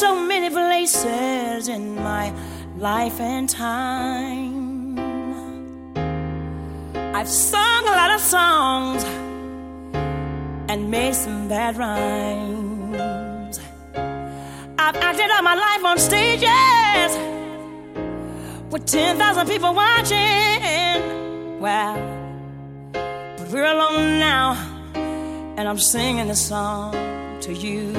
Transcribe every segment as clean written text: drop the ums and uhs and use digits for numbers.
so many places in my life and time. I've sung a lot of songs and made some bad rhymes. I've acted out my life on stages with 10,000 people watching. Well, but we're alone now, and I'm singing this song to you.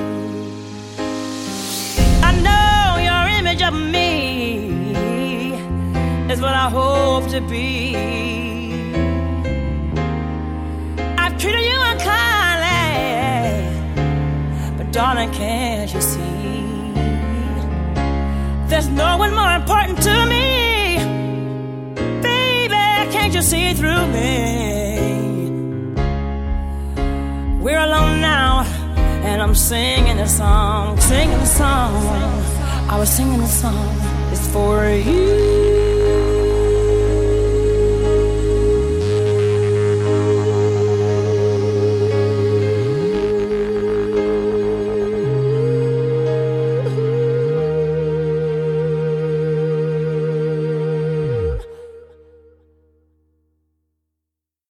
I know your image of me is what I hope to be. I've treated you unkindly, but darling, can't you see? There's no one more important to me. Baby, can't you see through me? We're alone now, and I'm singing a song, singing a song. I was singing a song, it's for you.